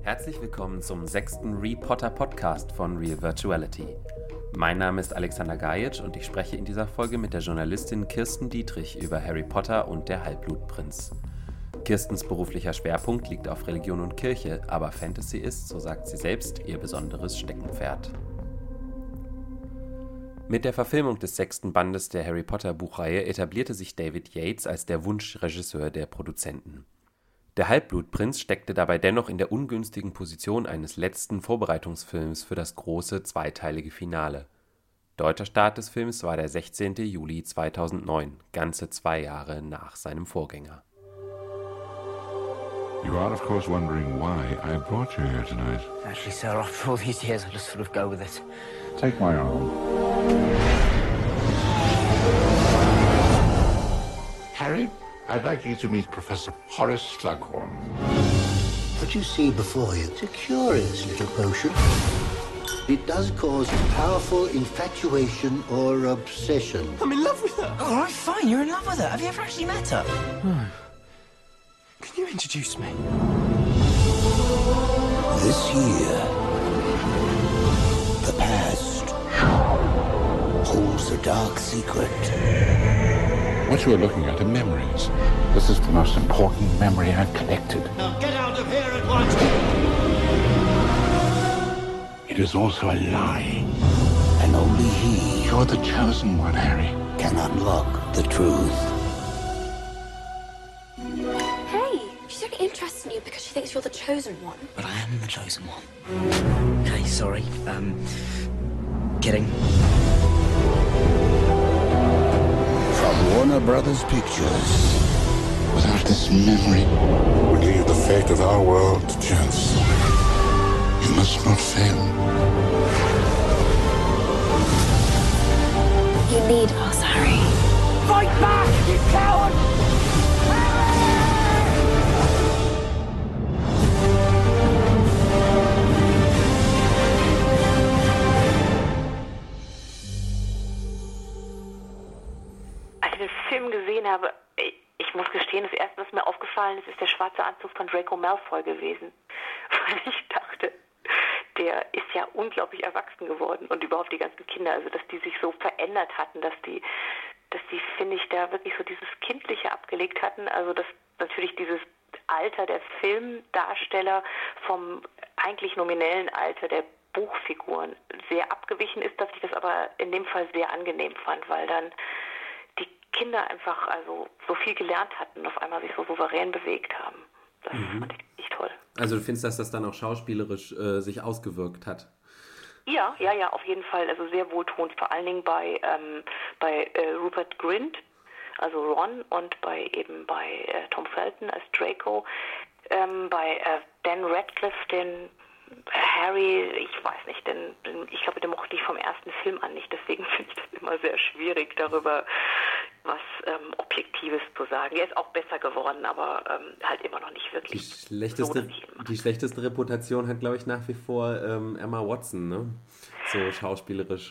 Herzlich willkommen zum 6. Re-Potter Podcast von Real Virtuality. Mein Name ist Alexander Gajic und ich spreche in dieser Folge mit der Journalistin Kirsten Dietrich über Harry Potter und der Halbblutprinz. Kirstens beruflicher Schwerpunkt liegt auf Religion und Kirche, aber Fantasy ist, so sagt sie selbst, ihr besonderes Steckenpferd. Mit der Verfilmung des 6. Bandes der Harry Potter Buchreihe etablierte sich David Yates als der Wunschregisseur der Produzenten. Der Halbblutprinz steckte dabei dennoch in der ungünstigen Position eines letzten Vorbereitungsfilms für das große zweiteilige Finale. Deutscher Start des Films war der 16. Juli 2009, ganze 2 Jahre nach seinem Vorgänger. You are, of course, wondering why I brought you here tonight. Actually, sir, after all these years, I just sort of go with it. Take my arm. Harry, I'd like you to meet Professor Horace Slughorn. What you see before you is a curious little potion. It does cause powerful infatuation or obsession. I'm in love with her. All right, fine. You're in love with her. Have you ever actually met her? Can you introduce me? This year, the past holds a dark secret. What you are looking at are memories. This is the most important memory I've collected. Now get out of here at once! It is also a lie. And only he You're the chosen one, Harry. can unlock the truth. Hey, she's only interested in you because she thinks you're the chosen one. But I am the chosen one. Okay, sorry. Kidding. From Warner Brothers Pictures. Without this memory, would leave the fate of our world to chance. You must not fail. You need us, Harry. Fight back, you coward! Als ich den Film gesehen habe, ich muss gestehen, das Erste, was mir aufgefallen ist, ist der schwarze Anzug von Draco Malfoy gewesen. Weil ich dachte, der ist ja unglaublich erwachsen geworden und überhaupt die ganzen Kinder, also dass die sich so verändert hatten, dass die, finde ich, da wirklich so dieses Kindliche abgelegt hatten, also dass natürlich dieses Alter der Filmdarsteller vom eigentlich nominellen Alter der Buchfiguren sehr abgewichen ist, dass ich das aber in dem Fall sehr angenehm fand, weil dann die Kinder einfach also so viel gelernt hatten und auf einmal sich so souverän bewegt haben. Das fand ich echt toll. Also du findest, dass das dann auch schauspielerisch sich ausgewirkt hat? Ja, auf jeden Fall. Also sehr wohltuend, vor allen Dingen bei Rupert Grint, also Ron, und bei Tom Felton als Draco, bei Dan Radcliffe, den Harry, ich weiß nicht, denn ich glaube, den mochte ich vom ersten Film an nicht, deswegen finde ich das immer sehr schwierig, darüber was Objektives zu sagen. Er ist auch besser geworden, aber halt immer noch nicht wirklich Die schlechteste Reputation hat, glaube ich, nach wie vor Emma Watson, ne? So schauspielerisch.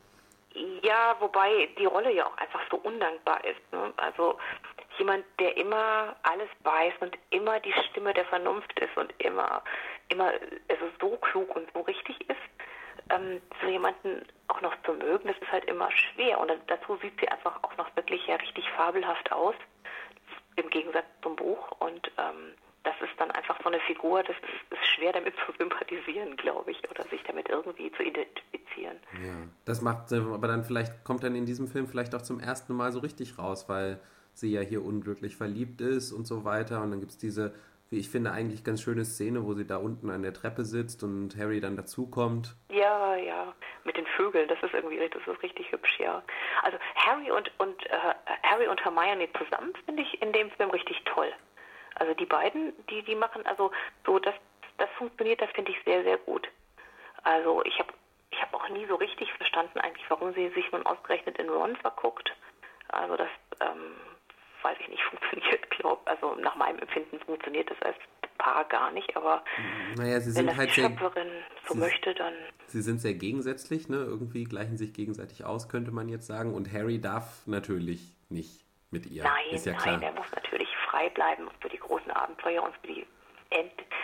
Ja, wobei die Rolle ja auch einfach so undankbar ist, ne? Also jemand, der immer alles weiß und immer die Stimme der Vernunft ist und immer also so klug und so richtig ist, so jemanden auch noch zu mögen, das ist halt immer schwer. Und dazu sieht sie einfach auch noch wirklich ja richtig fabelhaft aus, im Gegensatz zum Buch. Und das ist dann einfach so eine Figur, das ist schwer damit zu sympathisieren, glaube ich, oder sich damit irgendwie zu identifizieren. Ja, das macht, aber dann kommt dann in diesem Film vielleicht auch zum ersten Mal so richtig raus, weil sie ja hier unglücklich verliebt ist und so weiter. Und dann gibt es diese, wie ich finde, eigentlich ganz schöne Szene, wo sie da unten an der Treppe sitzt und Harry dann dazukommt. Ja, mit den Vögeln, das ist richtig hübsch, ja. Also Harry und Hermione zusammen finde ich in dem Film richtig toll. Also die beiden, die machen also so, das funktioniert, das finde ich sehr, sehr gut. Also ich habe auch nie so richtig verstanden eigentlich, warum sie sich nun ausgerechnet in Ron verguckt. Also das weiß ich nicht, funktioniert, also nach meinem Empfinden funktioniert das als Paar gar nicht, aber naja, sie wenn sind das halt die Schöpferin so möchte, dann... Sie sind sehr gegensätzlich, ne? Irgendwie gleichen sich gegenseitig aus, könnte man jetzt sagen. Und Harry darf natürlich nicht mit ihr. Nein, ist ja klar. er muss natürlich frei bleiben für die großen Abenteuer und für die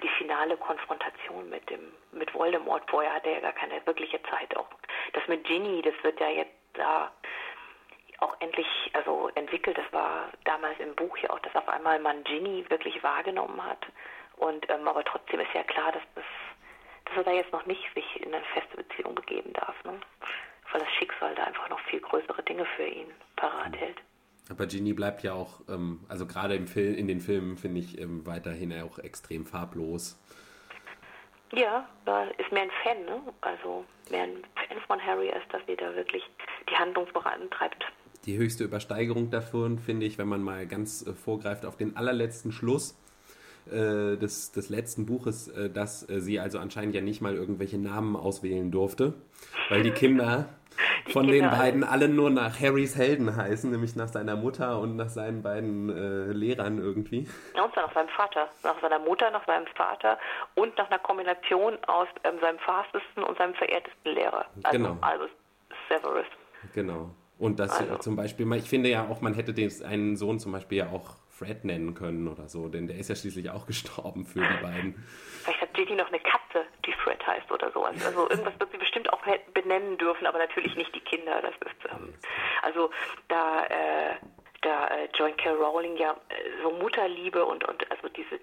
die finale Konfrontation mit Voldemort. Vorher hatte er gar keine wirkliche Zeit. Auch das mit Ginny, das wird ja jetzt da auch endlich entwickelt. Das war damals im Buch ja auch, dass auf einmal man Ginny wirklich wahrgenommen hat. Und aber trotzdem ist ja klar, dass er da jetzt noch nicht sich in eine feste Beziehung begeben darf, ne? Weil das Schicksal da einfach noch viel größere Dinge für ihn parat hält. Aber Ginny bleibt ja auch, also gerade in den Filmen finde ich weiterhin auch extrem farblos. Ja, da ist mehr ein Fan, ne? Also mehr ein Fan von Harry, als dass sie da wirklich die Handlung vorantreibt. Die höchste Übersteigerung davon finde ich, wenn man mal ganz vorgreift auf den allerletzten Schluss des letzten Buches, dass sie also anscheinend ja nicht mal irgendwelche Namen auswählen durfte, weil die Kinder von den beiden alle nur nach Harrys Helden heißen, nämlich nach seiner Mutter und nach seinen beiden Lehrern irgendwie. Ja, und nach seinem Vater, nach seiner Mutter, nach seinem Vater und nach einer Kombination aus seinem fahstesten und seinem verehrtesten Lehrer. Also genau. Albus Severus. Genau. Und das zum Beispiel, ich finde ja auch, man hätte einen Sohn zum Beispiel ja auch Fred nennen können oder so, denn der ist ja schließlich auch gestorben für die beiden. Vielleicht hat Ginny noch eine Katze, die Fred heißt oder sowas. Also irgendwas wird sie bestimmt auch benennen dürfen, aber natürlich nicht die Kinder. Das ist also da Joanne Rowling ja so Mutterliebe und also dieses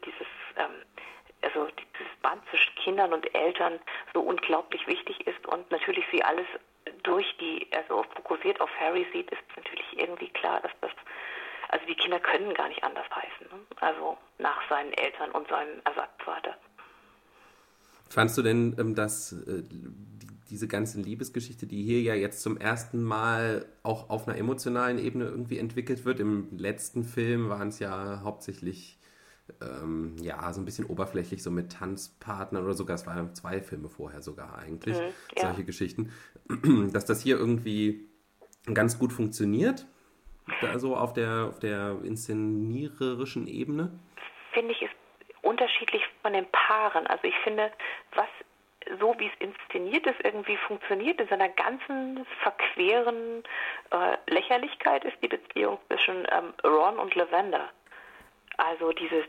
Band zwischen Kindern und Eltern so unglaublich wichtig ist und natürlich sie alles fokussiert auf Harry sieht, ist natürlich irgendwie klar, dass also die Kinder können gar nicht anders heißen, ne? Also nach seinen Eltern und seinem Ersatzvater. Fandst du denn, dass diese ganze Liebesgeschichte, die hier ja jetzt zum ersten Mal auch auf einer emotionalen Ebene irgendwie entwickelt wird, im letzten Film waren es ja hauptsächlich so ein bisschen oberflächlich, so mit Tanzpartnern oder sogar, es waren 2 Filme vorher sogar eigentlich, solche Geschichten, dass das hier irgendwie ganz gut funktioniert, also auf der inszeniererischen Ebene? Finde ich, ist unterschiedlich von den Paaren. Also ich finde, so wie es inszeniert ist, irgendwie funktioniert in seiner ganzen verqueren Lächerlichkeit ist die Beziehung zwischen Ron und Lavender. Also dieses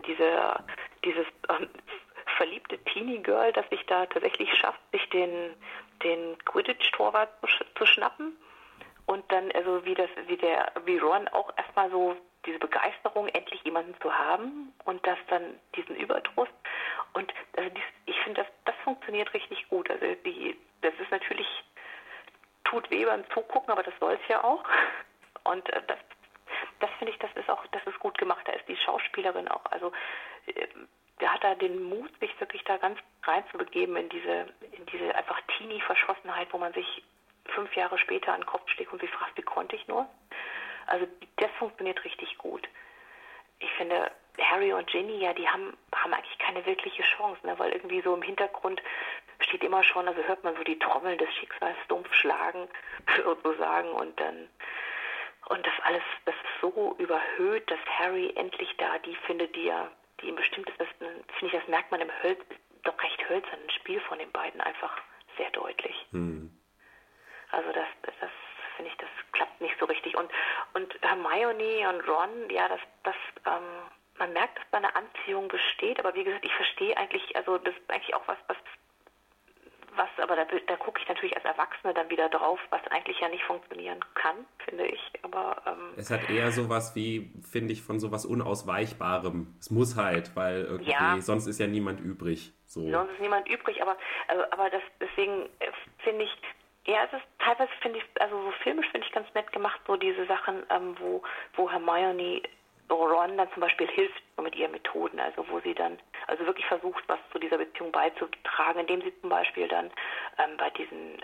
verliebte Teenie-Girl, das sich da tatsächlich schafft, sich den Quidditch-Torwart zu schnappen und dann also wie Ron auch erstmal so diese Begeisterung, endlich jemanden zu haben und das dann diesen Überdruss und also ich finde, das funktioniert richtig gut. Also das ist natürlich, tut weh beim Zugucken, aber das soll es ja auch und das finde ich, das ist gut gemacht. Da ist die Schauspielerin auch, also der hat da den Mut, sich wirklich da ganz reinzubegeben in diese einfach Teenie-Verschossenheit, wo man sich 5 Jahre später an den Kopf schlägt und sich fragt, wie konnte ich nur? Also das funktioniert richtig gut. Ich finde, Harry und Ginny, ja, die haben eigentlich keine wirkliche Chance, ne? Weil irgendwie so im Hintergrund steht immer schon, also hört man so die Trommeln des Schicksals dumpf schlagen, sozusagen, und das alles, das ist so überhöht, dass Harry endlich da die findet, die ihm bestimmt ist, finde ich, das merkt man im doch recht hölzernen Spiel von den beiden einfach sehr deutlich. Also das finde ich, das klappt nicht so richtig. Und Hermione und Ron, ja, man merkt, dass da eine Anziehung besteht, aber wie gesagt, ich verstehe eigentlich, also das ist eigentlich auch was, aber da gucke ich natürlich als Erwachsene dann wieder drauf, was eigentlich ja nicht funktionieren kann, finde ich. Aber es hat eher sowas wie, finde ich, von sowas Unausweichbarem. Es muss halt, weil irgendwie sonst ist ja niemand übrig. So. Sonst ist niemand übrig, aber deswegen finde ich, ja, es ist teilweise, finde ich, also so filmisch finde ich ganz nett gemacht, so diese Sachen, wo Hermione Ron dann zum Beispiel hilft mit ihren Methoden, also wo sie dann also wirklich versucht, was zu dieser Beziehung beizutragen, indem sie zum Beispiel dann bei diesen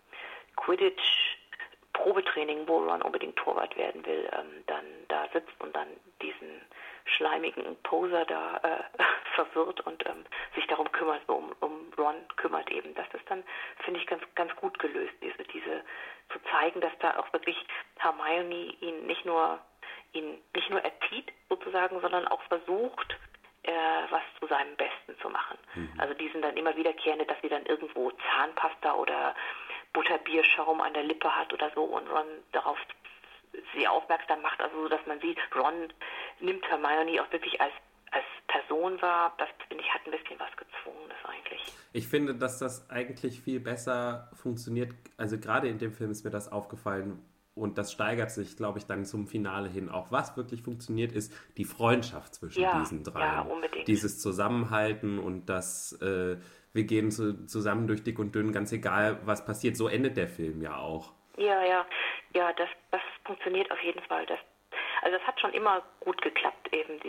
Quidditch-Probetraining, wo Ron unbedingt Torwart werden will, dann da sitzt und dann diesen schleimigen Poser da verwirrt und sich darum kümmert, so um Ron kümmert eben. Das ist dann, finde ich, ganz, ganz gut gelöst, diese zu zeigen, dass da auch wirklich Hermione ihn nicht nur erzieht sozusagen, sondern auch versucht, was zu seinem Besten zu machen. Also die sind dann immer wiederkehrende, dass sie dann irgendwo Zahnpasta oder Butterbierschaum an der Lippe hat oder so und Ron darauf sie aufmerksam macht, also so, dass man sieht, Ron nimmt Hermione auch wirklich als Person wahr. Das, finde ich, hat ein bisschen was Gezwungenes eigentlich. Ich finde, dass das eigentlich viel besser funktioniert. Also gerade in dem Film ist mir das aufgefallen und das steigert sich, glaube ich, dann zum Finale hin. Auch was wirklich funktioniert, ist die Freundschaft zwischen diesen dreien. Ja, unbedingt. Dieses Zusammenhalten und das wir gehen zusammen durch dick und dünn, ganz egal, was passiert. So endet der Film ja auch. Ja, das funktioniert auf jeden Fall. Also das hat schon immer gut geklappt, eben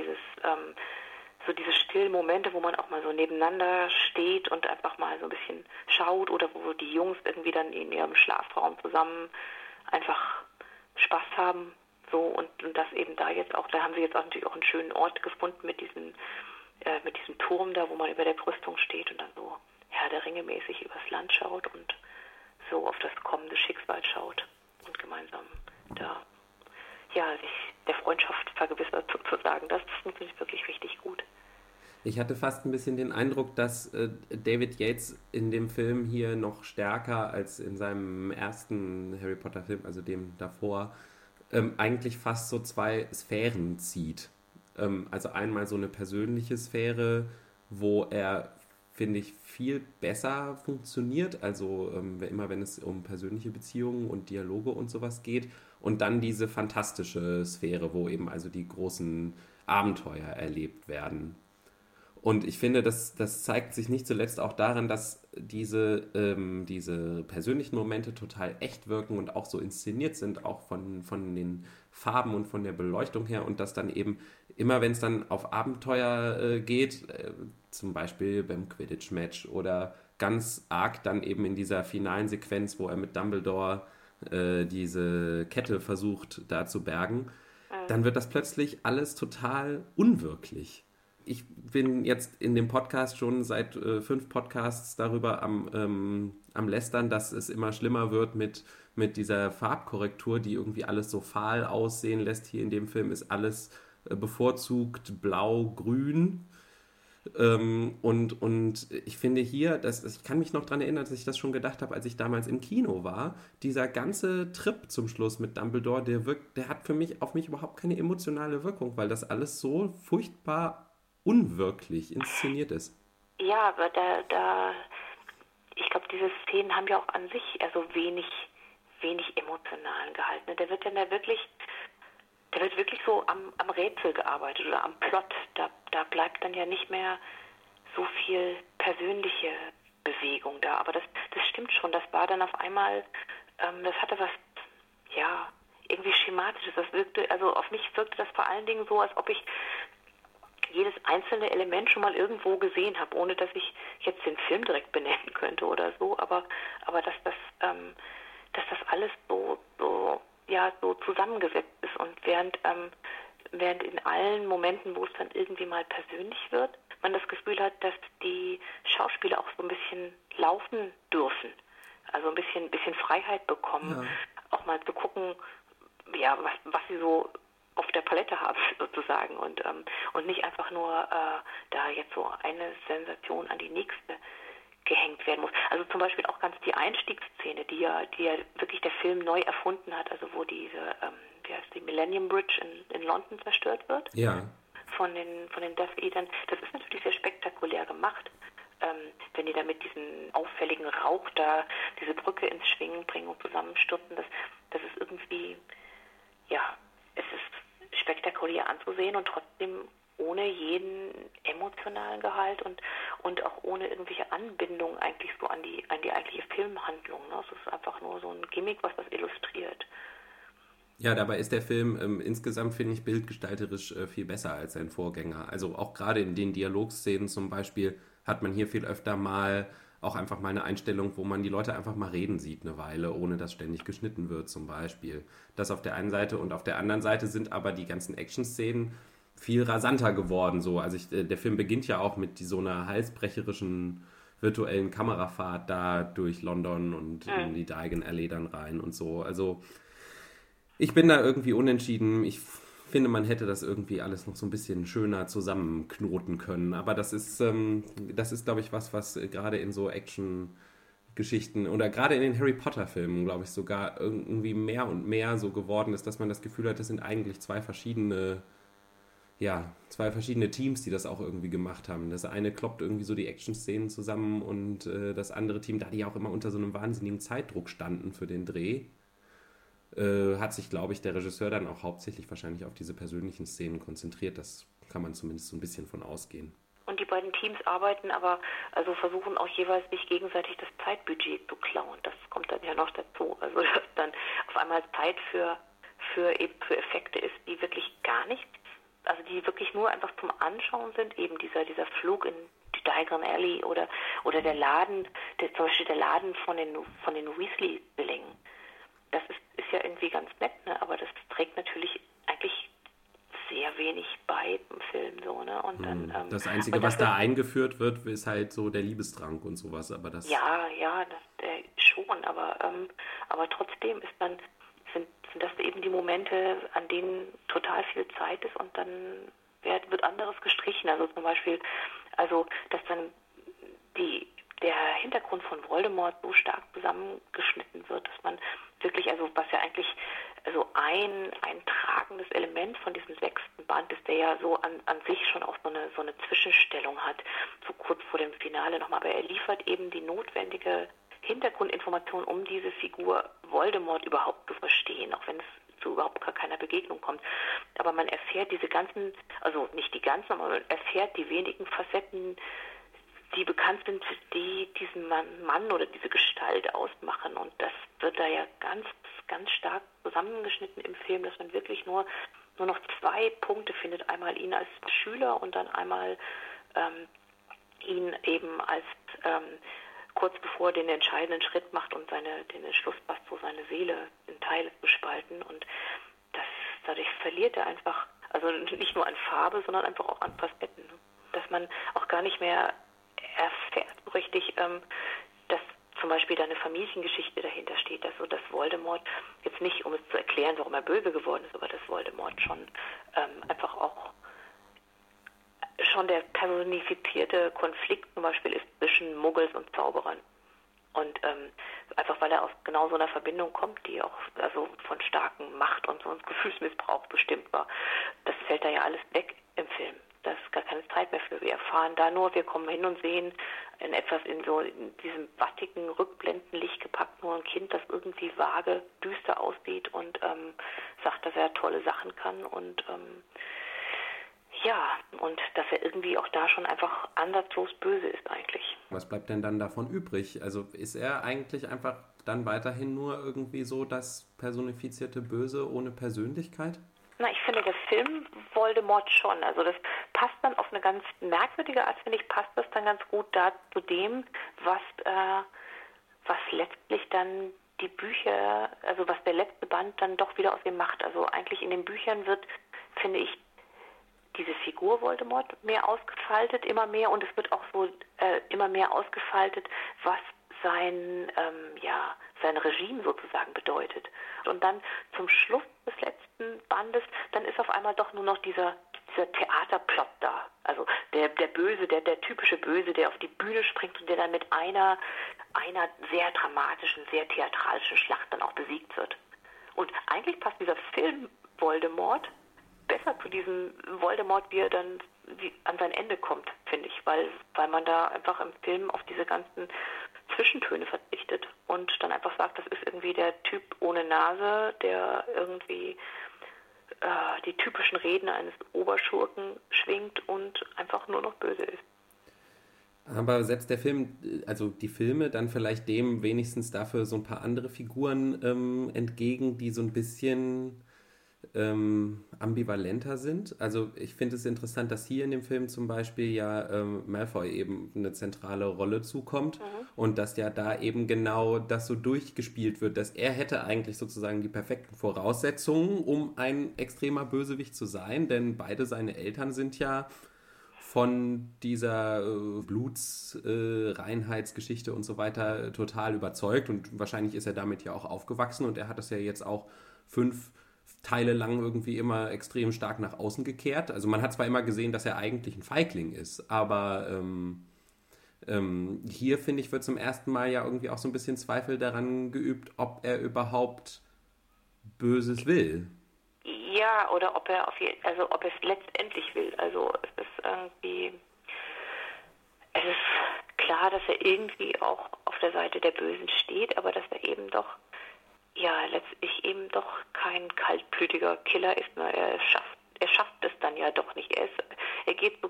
so diese stillen Momente, wo man auch mal so nebeneinander steht und einfach mal so ein bisschen schaut oder wo die Jungs irgendwie dann in ihrem Schlafraum zusammen einfach Spaß haben. So und das eben da haben sie jetzt auch natürlich auch einen schönen Ort gefunden mit diesem Turm da, wo man über der Brüstung steht und dann so Herr der Ringe mäßig übers Land schaut und so auf das kommende Schicksal schaut und gemeinsam da sich der Freundschaft vergewissert sozusagen. Das funktioniert wirklich richtig gut. Ich hatte fast ein bisschen den Eindruck, dass David Yates in dem Film hier noch stärker als in seinem ersten Harry Potter Film, also dem davor, eigentlich fast so zwei Sphären zieht. Also einmal so eine persönliche Sphäre, wo er, finde ich, viel besser funktioniert, also immer wenn es um persönliche Beziehungen und Dialoge und sowas geht, und dann diese fantastische Sphäre, wo eben also die großen Abenteuer erlebt werden. Und ich finde, das zeigt sich nicht zuletzt auch daran, dass diese persönlichen Momente total echt wirken und auch so inszeniert sind, auch von den Farben und von der Beleuchtung her, und dass dann eben immer, wenn es dann auf Abenteuer geht, zum Beispiel beim Quidditch-Match oder ganz arg dann eben in dieser finalen Sequenz, wo er mit Dumbledore diese Kette versucht da zu bergen, dann wird das plötzlich alles total unwirklich. Ich bin jetzt in dem Podcast schon seit 5 Podcasts darüber am Lästern, dass es immer schlimmer wird mit dieser Farbkorrektur, die irgendwie alles so fahl aussehen lässt. Hier in dem Film ist alles bevorzugt blau-grün. Und ich finde hier, ich kann mich noch daran erinnern, dass ich das schon gedacht habe, als ich damals im Kino war, dieser ganze Trip zum Schluss mit Dumbledore, der hat auf mich überhaupt keine emotionale Wirkung, weil das alles so furchtbar unwirklich inszeniert ist. Ja, aber ich glaube, diese Szenen haben ja auch an sich also wenig emotionalen Gehalt. Ne? Der wird wirklich so am Rätsel gearbeitet oder am Plot. Da bleibt dann ja nicht mehr so viel persönliche Bewegung da. Aber das stimmt schon. Das war dann auf einmal, das hatte was, irgendwie Schematisches. Also auf mich wirkte das vor allen Dingen so, als ob ich jedes einzelne Element schon mal irgendwo gesehen habe, ohne dass ich jetzt den Film direkt benennen könnte oder so, aber dass das alles so zusammengesetzt ist und während in allen Momenten, wo es dann irgendwie mal persönlich wird, man das Gefühl hat, dass die Schauspieler auch so ein bisschen laufen dürfen, also ein bisschen Freiheit bekommen, auch mal zu gucken, was sie so auf der Palette haben sozusagen und nicht einfach nur da jetzt so eine Sensation an die nächste gehängt werden muss. Also zum Beispiel auch ganz die Einstiegsszene, die ja wirklich der Film neu erfunden hat, also wo diese, die Millennium Bridge in London zerstört wird. Ja. Von den Death Eatern. Das ist natürlich sehr spektakulär gemacht, wenn die da mit diesem auffälligen Rauch da diese Brücke ins Schwingen bringen und zusammenstürzen. Das ist irgendwie, es ist spektakulär anzusehen und trotzdem ohne jeden emotionalen Gehalt und auch ohne irgendwelche Anbindung eigentlich so an die eigentliche Filmhandlung. Ne? Es ist einfach nur so ein Gimmick, was das illustriert. Ja, dabei ist der Film insgesamt, finde ich, bildgestalterisch viel besser als sein Vorgänger. Also auch gerade in den Dialogszenen zum Beispiel hat man hier viel öfter mal auch einfach mal eine Einstellung, wo man die Leute einfach mal reden sieht eine Weile, ohne dass ständig geschnitten wird zum Beispiel. Das auf der einen Seite, und auf der anderen Seite sind aber die ganzen Action-Szenen viel rasanter geworden. So. Also der Film beginnt ja auch mit so einer halsbrecherischen virtuellen Kamerafahrt da durch London und in die Diagon Alley dann rein und so. Also ich bin da irgendwie unentschieden. Ich finde, man hätte das irgendwie alles noch so ein bisschen schöner zusammenknoten können. Aber das ist glaube ich, was gerade in so Action-Geschichten oder gerade in den Harry Potter-Filmen, glaube ich, sogar irgendwie mehr und mehr so geworden ist, dass man das Gefühl hat, das sind eigentlich zwei verschiedene zwei verschiedene Teams, die das auch irgendwie gemacht haben. Das eine kloppt irgendwie so die Action-Szenen zusammen und das andere Team, da die auch immer unter so einem wahnsinnigen Zeitdruck standen für den Dreh, hat sich, glaube ich, der Regisseur dann auch hauptsächlich wahrscheinlich auf diese persönlichen Szenen konzentriert. Das kann man zumindest so ein bisschen von ausgehen. Und die beiden Teams arbeiten aber, also versuchen auch jeweils sich gegenseitig das Zeitbudget zu klauen. Das kommt dann ja noch dazu. Also dass dann auf einmal Zeit für Effekte ist, die wirklich gar nichts, also die wirklich nur einfach zum Anschauen sind. Eben dieser Flug in die Diagon Alley oder der Laden, zum Beispiel der Laden von den Weasley-Zwillingen. Das ist ja irgendwie ganz nett, ne? Aber das trägt natürlich eigentlich sehr wenig bei im Film, so, ne? Und dann, das Einzige, was da eingeführt wird, ist halt so der Liebestrank und sowas, aber das... Ja, das schon, aber trotzdem sind das eben die Momente, an denen total viel Zeit ist und dann wird anderes gestrichen. Also zum Beispiel, dass dann der Hintergrund von Voldemort so stark zusammengeschnitten wird, dass man wirklich, was ja eigentlich ein tragendes Element von diesem 6. Band ist, der ja so an sich schon auch so eine Zwischenstellung hat, so kurz vor dem Finale nochmal, aber er liefert eben die notwendige Hintergrundinformation, um diese Figur Voldemort überhaupt zu verstehen, auch wenn es zu überhaupt gar keiner Begegnung kommt. Aber man erfährt diese ganzen, also nicht die ganzen, aber man erfährt die wenigen Facetten, die bekannt sind, die diesen Mann oder diese Gestalt ausmachen. Und das wird da ja ganz, ganz stark zusammengeschnitten im Film, dass man wirklich nur noch 2 Punkte findet. Einmal ihn als Schüler und dann einmal ihn eben als kurz bevor er den entscheidenden Schritt macht und den Entschluss fasst, so seine Seele in Teile zu spalten. Und dadurch verliert er einfach, also nicht nur an Farbe, sondern einfach auch an Facetten. Ne? Dass man auch gar nicht mehr erfährt so richtig, dass zum Beispiel da eine Familiengeschichte dahinter steht, dass Voldemort, jetzt nicht, um es zu erklären, warum er böse geworden ist, aber dass Voldemort schon einfach auch schon der personifizierte Konflikt zum Beispiel ist zwischen Muggels und Zauberern. Und einfach weil er aus genau so einer Verbindung kommt, die auch von starken Macht und so einem Gefühlsmissbrauch bestimmt war. Das fällt da ja alles weg im Film. Da ist gar keine Zeit mehr für. Wir erfahren da nur, wir kommen hin und sehen in diesem wattigen Rückblendenlicht gepackt nur ein Kind, das irgendwie vage, düster aussieht und sagt, dass er tolle Sachen kann und und dass er irgendwie auch da schon einfach ansatzlos böse ist eigentlich. Was bleibt denn dann davon übrig? Also ist er eigentlich einfach dann weiterhin nur irgendwie so das personifizierte Böse ohne Persönlichkeit? Na, ich finde, der Film Voldemort schon. Also das passt dann auf eine ganz merkwürdige Art, finde ich, passt das dann ganz gut da zu dem, was letztlich dann die Bücher, also was der letzte Band dann doch wieder aus ihm macht. Also eigentlich in den Büchern wird, finde ich, diese Figur Voldemort mehr ausgefaltet, immer mehr, und es wird auch so immer mehr ausgefaltet, was sein Regime sozusagen bedeutet. Und dann zum Schluss des letzten Bandes, dann ist auf einmal doch nur noch dieser Theaterplot da. Also der Böse, der typische Böse, der auf die Bühne springt und der dann mit einer sehr dramatischen, sehr theatralischen Schlacht dann auch besiegt wird. Und eigentlich passt dieser Film Voldemort besser zu diesem Voldemort, wie er dann an sein Ende kommt, finde ich, weil man da einfach im Film auf diese ganzen Zwischentöne verzichtet und dann einfach sagt, das ist irgendwie der Typ ohne Nase, der irgendwie die typischen Reden eines Oberschurken schwingt und einfach nur noch böse ist. Aber setzt der Film, also die Filme, dann vielleicht dem wenigstens dafür so ein paar andere Figuren entgegen, die so ein bisschen ambivalenter sind? Also ich finde es interessant, dass hier in dem Film zum Beispiel Malfoy eben eine zentrale Rolle zukommt und dass ja da eben genau das so durchgespielt wird, dass er hätte eigentlich sozusagen die perfekten Voraussetzungen, um ein extremer Bösewicht zu sein, denn beide seine Eltern sind ja von dieser Blutsreinheitsgeschichte und so weiter total überzeugt und wahrscheinlich ist er damit ja auch aufgewachsen und er hat das ja jetzt auch 5 Teile lang irgendwie immer extrem stark nach außen gekehrt. Also man hat zwar immer gesehen, dass er eigentlich ein Feigling ist, aber hier, finde ich, wird zum ersten Mal ja irgendwie auch so ein bisschen Zweifel daran geübt, ob er überhaupt Böses will. Ja, Ja, oder ob er ob er es letztendlich will. Also es ist irgendwie, es ist klar, dass er irgendwie auch auf der Seite der Bösen steht, aber dass er eben doch, ja, letztlich eben doch kein kaltblütiger Killer ist. Ne? Er schafft es dann ja doch nicht. Er geht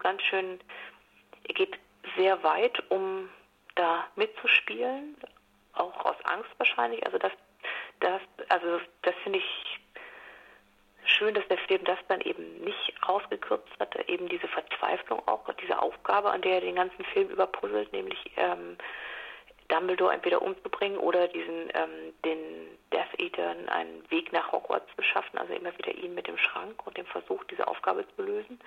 sehr weit, um da mitzuspielen, auch aus Angst wahrscheinlich. Also das finde ich schön, dass der Film das dann eben nicht rausgekürzt hat, eben diese Verzweiflung auch, diese Aufgabe, an der er den ganzen Film überpuzzelt, nämlich Dumbledore entweder umzubringen oder den Death Eatern einen Weg nach Hogwarts zu schaffen, also immer wieder ihn mit dem Schrank und dem Versuch, diese Aufgabe zu lösen.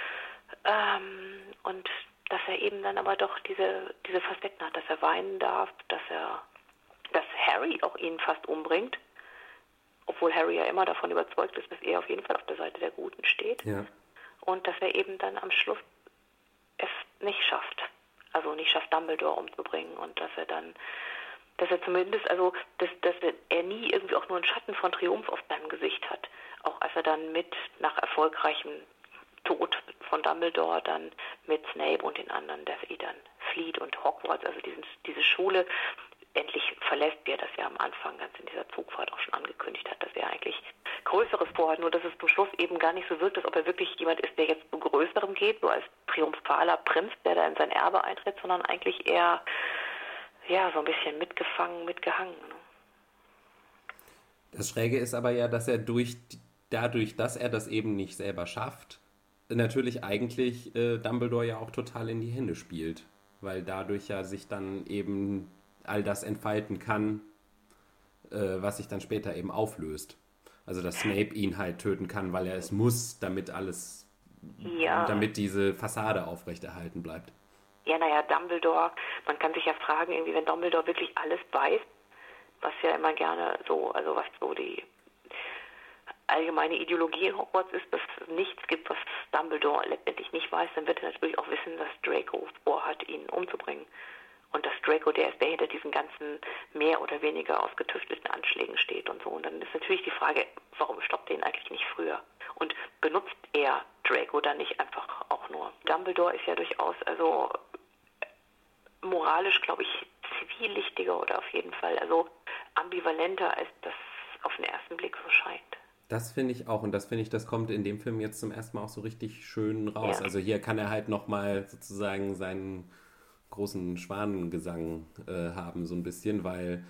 Und dass er eben dann aber doch diese Facetten hat, dass er weinen darf, dass Harry auch ihn fast umbringt, obwohl Harry ja immer davon überzeugt ist, dass er auf jeden Fall auf der Seite der Guten steht. Ja. Und dass er eben dann am Schluss es nicht schafft. Also nicht schafft, Dumbledore umzubringen und dass er zumindest, also dass er nie irgendwie auch nur einen Schatten von Triumph auf seinem Gesicht hat. Auch als er dann nach erfolgreichem Tod von Dumbledore dann mit Snape und den anderen Death Eatern flieht und Hogwarts, also diese Schule endlich verlässt, wie er das ja am Anfang ganz in dieser Zugfahrt auch schon angekündigt hat, dass er eigentlich Größeres vorhat, nur dass es zum Schluss eben gar nicht so wirkt, als ob er wirklich jemand ist, der jetzt zu Größerem geht, so als triumphaler Prinz, der da in sein Erbe eintritt, sondern eigentlich eher so ein bisschen mitgefangen, mitgehangen. Ne? Das Schräge ist aber ja, dass er dadurch, dass er das eben nicht selber schafft, natürlich eigentlich Dumbledore ja auch total in die Hände spielt, weil dadurch ja sich dann eben all das entfalten kann, was sich dann später eben auflöst. Also dass Snape ihn halt töten kann, weil er es muss, damit diese Fassade aufrechterhalten bleibt. Ja, Dumbledore, man kann sich ja fragen, irgendwie, wenn Dumbledore wirklich alles weiß, was ja immer gerne so, also was so die allgemeine Ideologie in Hogwarts ist, dass es nichts gibt, was Dumbledore letztendlich nicht weiß, dann wird er natürlich auch wissen, dass Draco vorhat, ihn umzubringen. Und dass Draco der ist, der hinter diesen ganzen mehr oder weniger ausgetüftelten Anschlägen steht und so. Und dann ist natürlich die Frage, warum stoppt er ihn eigentlich nicht früher? Und benutzt er Draco dann nicht einfach auch nur? Dumbledore ist ja durchaus, also moralisch, glaube ich, zwielichtiger oder auf jeden Fall, also ambivalenter, als das auf den ersten Blick so scheint. Das finde ich auch, und das finde ich, das kommt in dem Film jetzt zum ersten Mal auch so richtig schön raus. Ja. Also hier kann er halt nochmal sozusagen seinen großen Schwanengesang haben, so ein bisschen, weil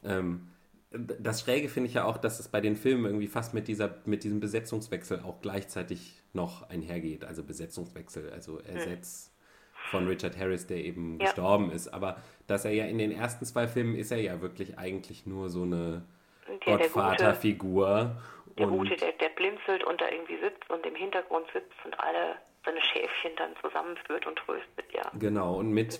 das Schräge finde ich ja auch, dass es bei den Filmen irgendwie fast mit diesem Besetzungswechsel auch gleichzeitig noch einhergeht. Also Besetzungswechsel, also Ersatz von Richard Harris, der eben gestorben ist. Aber dass er ja in den ersten 2 Filmen ist er ja wirklich eigentlich nur so eine Gottvaterfigur. Der Gute, der blinzelt und da irgendwie sitzt und im Hintergrund sitzt und alle seine Schäfchen dann zusammenführt und tröstet, ja. Genau, und mit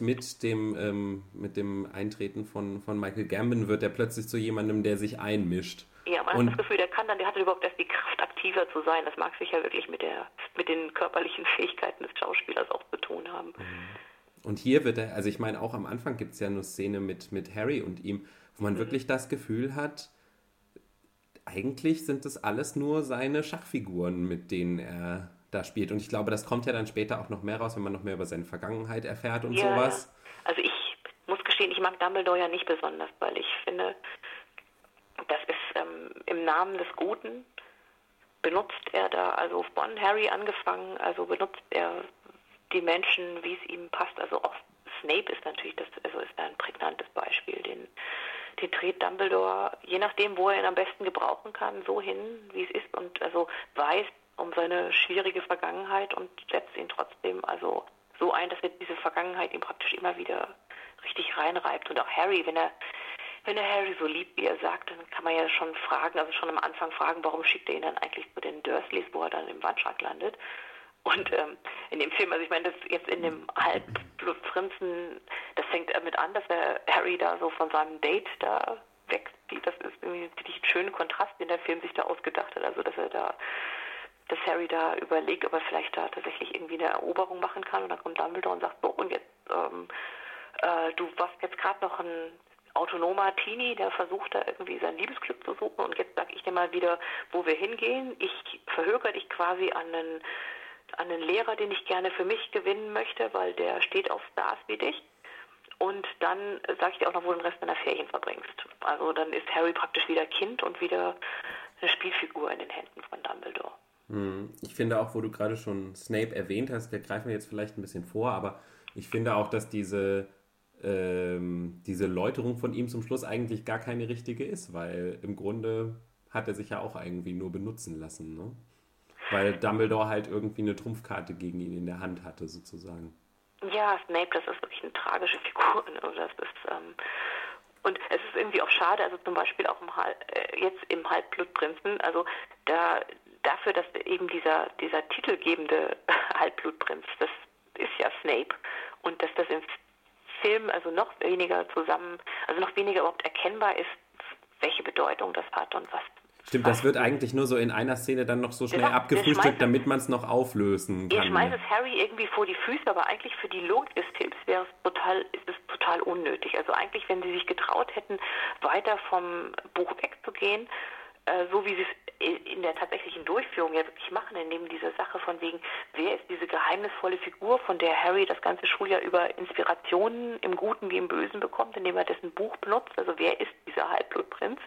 dem Eintreten von Michael Gambon wird er plötzlich zu jemandem, der sich einmischt. Ja, man hat das Gefühl, der hat überhaupt erst die Kraft, aktiver zu sein. Das mag sicher wirklich mit den körperlichen Fähigkeiten des Schauspielers auch zu tun haben. Und hier wird er, also ich meine, auch am Anfang gibt es ja eine Szene mit Harry und ihm, wo man wirklich das Gefühl hat, eigentlich sind das alles nur seine Schachfiguren, mit denen er da spielt. Und ich glaube, das kommt ja dann später auch noch mehr raus, wenn man noch mehr über seine Vergangenheit erfährt und sowas. Ja. Also ich muss gestehen, ich mag Dumbledore ja nicht besonders, weil ich finde, das ist im Namen des Guten benutzt er da, also von Harry angefangen, also benutzt er die Menschen, wie es ihm passt. Also auch Snape ist natürlich ist ein prägnantes Beispiel, den dreht Dumbledore, je nachdem, wo er ihn am besten gebrauchen kann, so hin, wie es ist und also weiß um seine schwierige Vergangenheit und setzt ihn trotzdem also so ein, dass er diese Vergangenheit ihm praktisch immer wieder richtig reinreibt. Und auch Harry, wenn er Harry so liebt, wie er sagt, dann kann man ja schon fragen, also schon am Anfang fragen, warum schickt er ihn dann eigentlich zu den Dursleys, wo er dann im Wandschrank landet. Und in dem Film, also ich meine, das jetzt in dem Halbblutprinzen, das fängt damit an, dass er Harry da so von seinem Date da wegzieht. Das ist irgendwie ein schöner Kontrast, den der Film sich da ausgedacht hat. Also dass Harry da überlegt, ob er vielleicht da tatsächlich irgendwie eine Eroberung machen kann. Und dann kommt Dumbledore und sagt, so, und jetzt, du warst jetzt gerade noch ein autonomer Teenie, der versucht da irgendwie sein Liebesglück zu suchen und jetzt sag ich dir mal wieder, wo wir hingehen. Ich verhökere dich quasi an einen Lehrer, den ich gerne für mich gewinnen möchte, weil der steht auf Stars wie dich. Und dann sage ich dir auch noch, wo du den Rest deiner Ferien verbringst. Also dann ist Harry praktisch wieder Kind und wieder eine Spielfigur in den Händen von Dumbledore. Ich finde auch, wo du gerade schon Snape erwähnt hast, da greifen wir jetzt vielleicht ein bisschen vor, aber ich finde auch, dass diese Läuterung von ihm zum Schluss eigentlich gar keine richtige ist, weil im Grunde hat er sich ja auch irgendwie nur benutzen lassen, ne? Weil Dumbledore halt irgendwie eine Trumpfkarte gegen ihn in der Hand hatte, sozusagen. Ja, Snape, das ist wirklich eine tragische Figur. Also das ist, und es ist irgendwie auch schade, also zum Beispiel auch jetzt im Halbblutprinzen, also dafür, dass eben dieser titelgebende Halbblutprinz, das ist ja Snape, und dass das im Film also noch weniger überhaupt erkennbar ist, welche Bedeutung das hat und was. Stimmt, das wird eigentlich nur so in einer Szene dann noch so schnell abgefrühstückt, damit man es noch auflösen kann. Ihr schmeißt es Harry irgendwie vor die Füße, aber eigentlich für die Logik des Films ist es total unnötig. Also eigentlich, wenn sie sich getraut hätten, weiter vom Buch wegzugehen, so wie sie es in der tatsächlichen Durchführung ja wirklich machen, indem diese Sache von wegen, wer ist diese geheimnisvolle Figur, von der Harry das ganze Schuljahr über Inspirationen im Guten wie im Bösen bekommt, indem er dessen Buch benutzt, also wer ist dieser Halbblutprinz,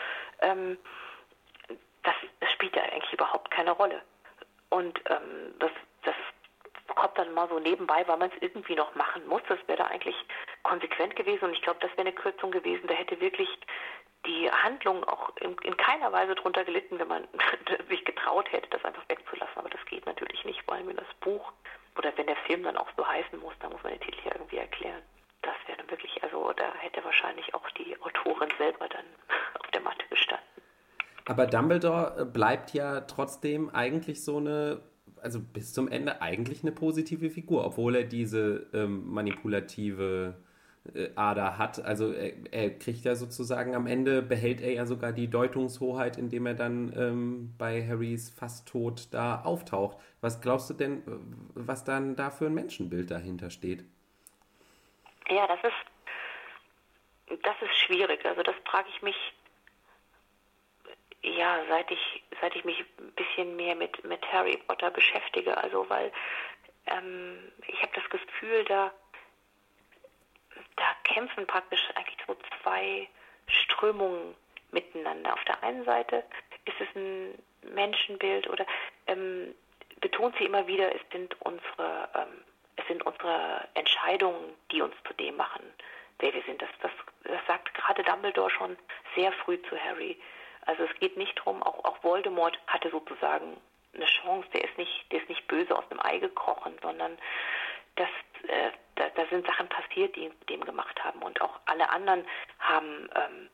das spielt ja eigentlich überhaupt keine Rolle. Und das kommt dann mal so nebenbei, weil man es irgendwie noch machen muss. Das wäre da eigentlich konsequent gewesen. Und ich glaube, das wäre eine Kürzung gewesen. Da hätte wirklich die Handlung auch in keiner Weise drunter gelitten, wenn man sich getraut hätte, das einfach wegzulassen. Aber das geht natürlich nicht, vor allem wenn das Buch oder wenn der Film dann auch so heißen muss, dann muss man den Titel ja irgendwie erklären. Das wäre dann wirklich, also da hätte wahrscheinlich auch die Autorin selber dann auf der Matte gestanden. Aber Dumbledore bleibt ja trotzdem eigentlich also bis zum Ende eigentlich eine positive Figur, obwohl er diese manipulative Ader hat. Also er kriegt ja sozusagen am Ende, behält er ja sogar die Deutungshoheit, indem er dann bei Harrys Fasttod da auftaucht. Was glaubst du denn, was dann da für ein Menschenbild dahinter steht? Ja, das ist schwierig. Also das frage ich mich, ja, seit ich mich ein bisschen mehr mit Harry Potter beschäftige, also weil ich habe das Gefühl, da kämpfen praktisch eigentlich so zwei Strömungen miteinander. Auf der einen Seite ist es ein Menschenbild oder betont sie immer wieder, es sind unsere Entscheidungen, die uns zu dem machen, wer wir sind. Das sagt gerade Dumbledore schon sehr früh zu Harry. Also es geht nicht darum, auch Voldemort hatte sozusagen eine Chance, der ist nicht böse aus dem Ei gekrochen, sondern da sind Sachen passiert, die ihn zu dem gemacht haben, und auch alle anderen haben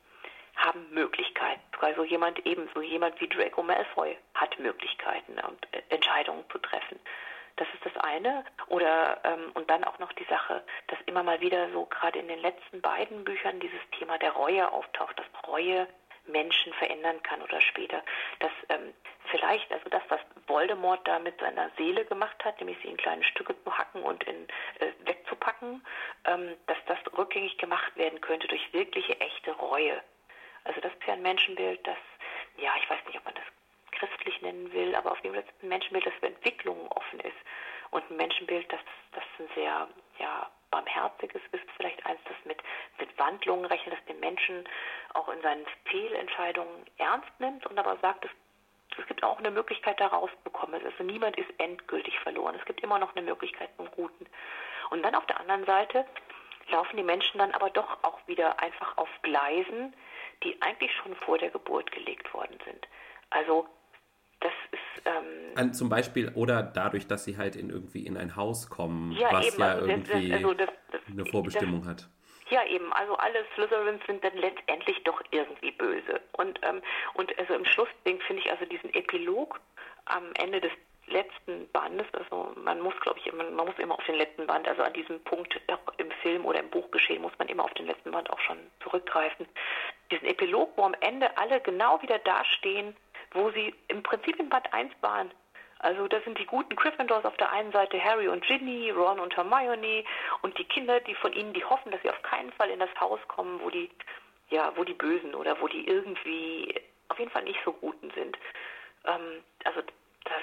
Möglichkeiten. Also jemand wie Draco Malfoy hat Möglichkeiten und Entscheidungen zu treffen. Das ist das eine. Oder und dann auch noch die Sache, dass immer mal wieder so gerade in den letzten beiden Büchern dieses Thema der Reue auftaucht, dass Reue Menschen verändern kann oder später. Dass vielleicht, also das, was Voldemort da mit seiner Seele gemacht hat, nämlich sie in kleine Stücke zu hacken und wegzupacken, dass das rückgängig gemacht werden könnte durch wirkliche, echte Reue. Also das ist ja ein Menschenbild, das, ja, ich weiß nicht, ob man das christlich nennen will, aber auf jeden Fall ist es ein Menschenbild, das für Entwicklungen offen ist. Und ein Menschenbild, das ein sehr, ja, barmherziges ist, vielleicht eins, das mit Wandlungen rechnet, das den Menschen auch in seinen Fehlentscheidungen ernst nimmt und aber sagt, es gibt auch eine Möglichkeit, da rauszukommen. Also niemand ist endgültig verloren. Es gibt immer noch eine Möglichkeit zum Guten. Und dann auf der anderen Seite laufen die Menschen dann aber doch auch wieder einfach auf Gleisen, die eigentlich schon vor der Geburt gelegt worden sind. Also das ist zum Beispiel, oder dadurch, dass sie halt irgendwie in ein Haus kommen, ja, was eben, ja also irgendwie eine Vorbestimmung das, hat. Ja, eben, also alle Slytherins sind dann letztendlich doch irgendwie böse. Und also im Schlussding finde ich also diesen Epilog am Ende des letzten Bandes, also man muss immer auf den letzten Band, also an diesem Punkt im Film oder im Buch geschehen, muss man immer auf den letzten Band auch schon zurückgreifen. Diesen Epilog, wo am Ende alle genau wieder dastehen, wo sie im Prinzip in Band 1 waren. Also das sind die guten Gryffindors auf der einen Seite, Harry und Ginny, Ron und Hermione, und die Kinder, die von ihnen, die hoffen, dass sie auf keinen Fall in das Haus kommen, wo die Bösen oder wo die irgendwie auf jeden Fall nicht so Guten sind. Also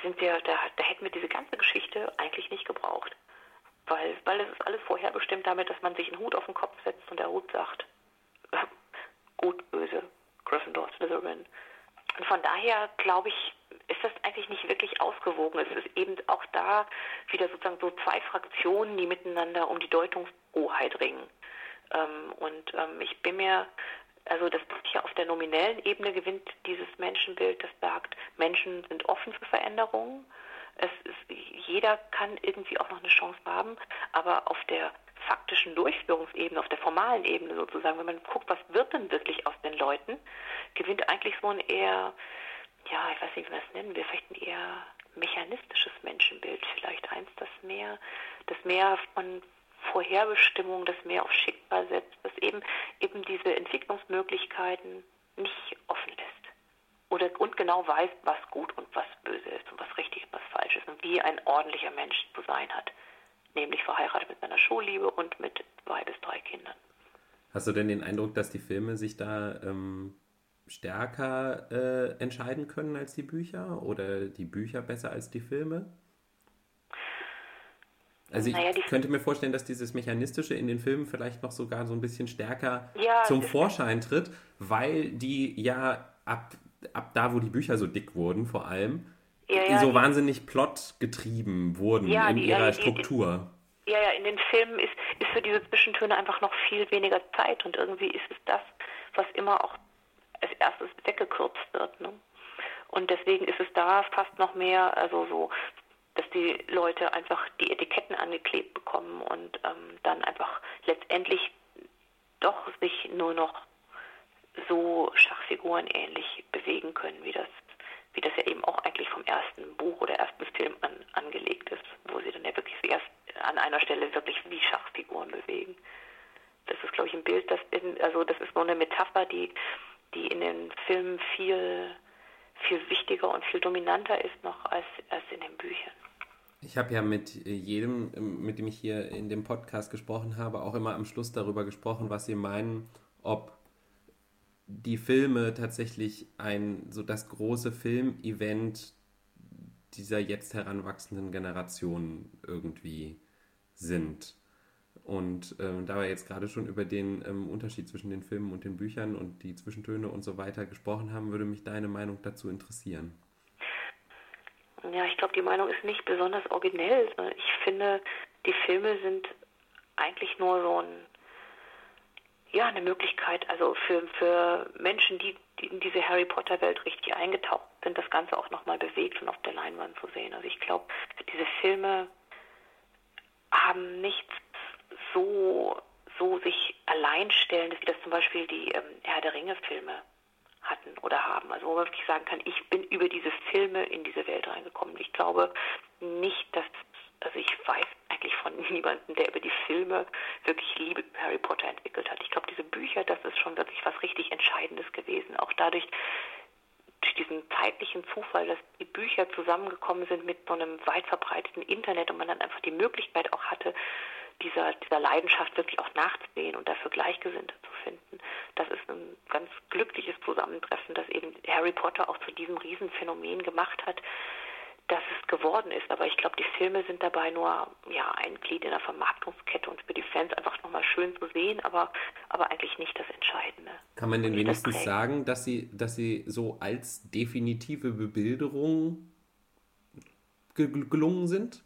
da hätten wir diese ganze Geschichte eigentlich nicht gebraucht. Weil es ist alles vorherbestimmt damit, dass man sich einen Hut auf den Kopf setzt und der Hut sagt, gut, böse, Gryffindor, Slytherin. Und von daher, glaube ich, ist das eigentlich nicht wirklich ausgewogen. Es ist eben auch da wieder sozusagen so zwei Fraktionen, die miteinander um die Deutungshoheit ringen. Ich bin mir, also das hier auf der nominellen Ebene gewinnt dieses Menschenbild, das sagt, Menschen sind offen für Veränderungen. Jeder kann irgendwie auch noch eine Chance haben, aber auf der faktischen Durchführungsebene, auf der formalen Ebene sozusagen, wenn man guckt, was wird denn wirklich aus den Leuten, gewinnt eigentlich so ein eher, ja, ich weiß nicht, wie wir das nennen, vielleicht ein eher mechanistisches Menschenbild, vielleicht eins, das mehr von Vorherbestimmung, das mehr auf Schicksal setzt, das eben diese Entwicklungsmöglichkeiten nicht offen lässt. Und genau weiß, was gut und was böse ist und was richtig und was falsch ist und wie ein ordentlicher Mensch zu sein hat. Nämlich verheiratet mit seiner Schulliebe und mit 2 bis 3 Kindern. Hast du denn den Eindruck, dass die Filme sich da stärker entscheiden können als die Bücher? Oder die Bücher besser als die Filme? Also ich könnte mir vorstellen, dass dieses Mechanistische in den Filmen vielleicht noch sogar so ein bisschen stärker zum Vorschein tritt, weil die ja ab da, wo die Bücher so dick wurden, vor allem, so wahnsinnig plotgetrieben wurden in ihrer Struktur. In den Filmen ist für diese Zwischentöne einfach noch viel weniger Zeit und irgendwie ist es das, was immer auch als erstes weggekürzt wird. Ne? Und deswegen ist es da fast noch mehr, also so, dass die Leute einfach die Etiketten angeklebt bekommen und dann einfach letztendlich doch sich nur noch so Schachfiguren ähnlich bewegen können, wie das ja eben auch eigentlich vom ersten Buch oder ersten Film angelegt ist, wo sie dann ja wirklich erst an einer Stelle wirklich wie Schachfiguren bewegen. Das ist, glaube ich, ein Bild, das ist so eine Metapher, die in den Filmen viel, viel wichtiger und viel dominanter ist noch als in den Büchern. Ich habe ja mit jedem, mit dem ich hier in dem Podcast gesprochen habe, auch immer am Schluss darüber gesprochen, was sie meinen, ob die Filme tatsächlich so das große Filmevent dieser jetzt heranwachsenden Generation irgendwie sind. Und da wir jetzt gerade schon über den Unterschied zwischen den Filmen und den Büchern und die Zwischentöne und so weiter gesprochen haben, würde mich deine Meinung dazu interessieren. Ja, ich glaube, die Meinung ist nicht besonders originell. Ich finde, die Filme sind eigentlich nur so eine Möglichkeit, also für Menschen, die in diese Harry Potter Welt richtig eingetaucht sind, das Ganze auch nochmal bewegt und auf der Leinwand zu sehen. Also ich glaube, diese Filme haben nichts so sich alleinstellendes, wie das zum Beispiel die Herr der Ringe Filme hatten oder haben. Also wo man wirklich sagen kann, ich bin über diese Filme in diese Welt reingekommen. Ich glaube nicht, ich weiß eigentlich von niemandem, der über die Filme wirklich Liebe für Harry Potter entwickelt hat. Ich glaube, diese Bücher, das ist schon wirklich was richtig Entscheidendes gewesen. Auch durch diesen zeitlichen Zufall, dass die Bücher zusammengekommen sind mit so einem weit verbreiteten Internet und man dann einfach die Möglichkeit auch hatte, dieser Leidenschaft wirklich auch nachzugehen und dafür Gleichgesinnte zu finden. Das ist ein ganz glückliches Zusammentreffen, das eben Harry Potter auch zu diesem Riesenphänomen gemacht hat, dass es geworden ist. Aber ich glaube, die Filme sind dabei nur ein Glied in der Vermarktungskette und für die Fans einfach nochmal schön zu sehen, aber eigentlich nicht das Entscheidende. Kann man denn wenigstens sagen, dass sie so als definitive Bebilderung gelungen sind?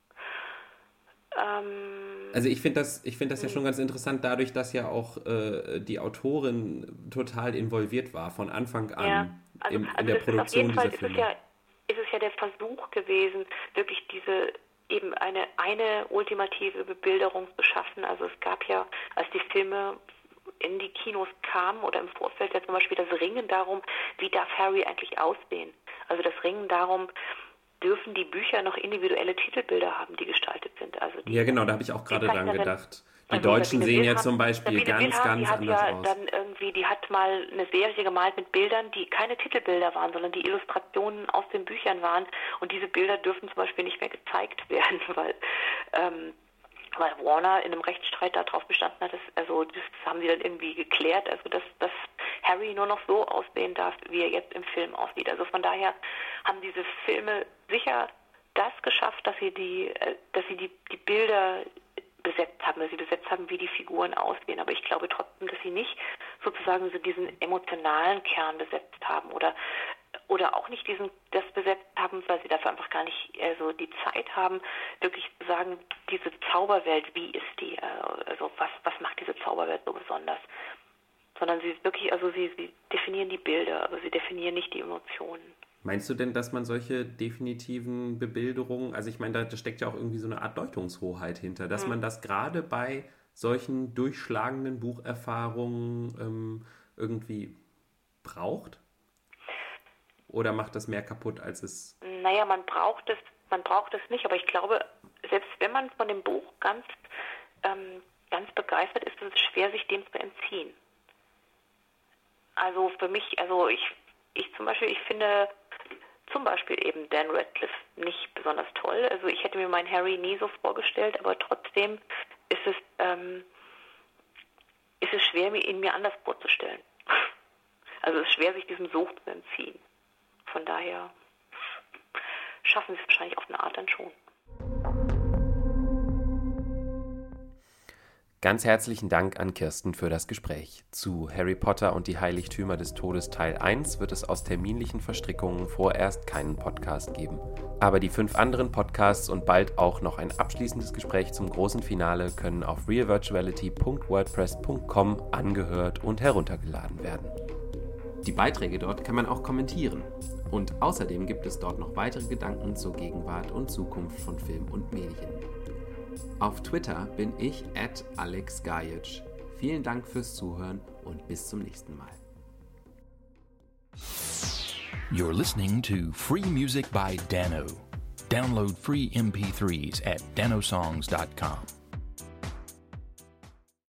Also ich finde das ja schon ganz interessant, dadurch, dass ja auch die Autorin total involviert war von Anfang an in der Produktion dieser Filme. Ist es ja der Versuch gewesen, wirklich diese eben eine ultimative Bebilderung zu schaffen. Also es gab ja, als die Filme in die Kinos kamen oder im Vorfeld ja zum Beispiel das Ringen darum, wie darf Harry eigentlich aussehen? Also das Ringen darum, dürfen die Bücher noch individuelle Titelbilder haben, die gestaltet sind. Also ja, genau, da habe ich auch gerade dran gedacht. Die Deutschen sehen ja zum Beispiel ganz anders aus. Die hat mal eine Serie gemalt mit Bildern, die keine Titelbilder waren, sondern die Illustrationen aus den Büchern waren. Und diese Bilder dürfen zum Beispiel nicht mehr gezeigt werden, weil Warner in einem Rechtsstreit darauf bestanden hat, das haben sie dann irgendwie geklärt, also dass Harry nur noch so aussehen darf, wie er jetzt im Film aussieht. Also von daher haben diese Filme sicher das geschafft, dass sie die Bilder besetzt haben, wie die Figuren aussehen. Aber ich glaube trotzdem, dass sie nicht sozusagen so diesen emotionalen Kern besetzt haben oder auch nicht das besetzt haben, weil sie dafür einfach gar nicht so die Zeit haben, wirklich zu sagen, diese Zauberwelt, wie ist die? Also was macht diese Zauberwelt so besonders? Sondern sie wirklich, also sie definieren die Bilder, aber sie definieren nicht die Emotionen. Meinst du denn, dass man solche definitiven Bebilderungen, also ich meine, da steckt ja auch irgendwie so eine Art Deutungshoheit hinter, dass man das gerade bei solchen durchschlagenden Bucherfahrungen irgendwie braucht? Oder macht das mehr kaputt, als es... Naja, man braucht es nicht, aber ich glaube, selbst wenn man von dem Buch ganz begeistert ist, ist es schwer, sich dem zu entziehen. Also für mich, also ich zum Beispiel, ich finde zum Beispiel eben Dan Radcliffe nicht besonders toll. Also ich hätte mir meinen Harry nie so vorgestellt, aber trotzdem ist es schwer, ihn mir anders vorzustellen. Also es ist schwer, sich diesem Such zu entziehen. Von daher schaffen sie es wahrscheinlich auf eine Art dann schon. Ganz herzlichen Dank an Kirsten für das Gespräch. Zu Harry Potter und die Heiligtümer des Todes Teil 1 wird es aus terminlichen Verstrickungen vorerst keinen Podcast geben. Aber die 5 anderen Podcasts und bald auch noch ein abschließendes Gespräch zum großen Finale können auf realvirtuality.wordpress.com angehört und heruntergeladen werden. Die Beiträge dort kann man auch kommentieren. Und außerdem gibt es dort noch weitere Gedanken zur Gegenwart und Zukunft von Film und Medien. Auf Twitter bin ich @AlexGajic. Vielen Dank fürs Zuhören und bis zum nächsten Mal. You're listening to Free Music by Dano. Download free MP3s at danosongs.com.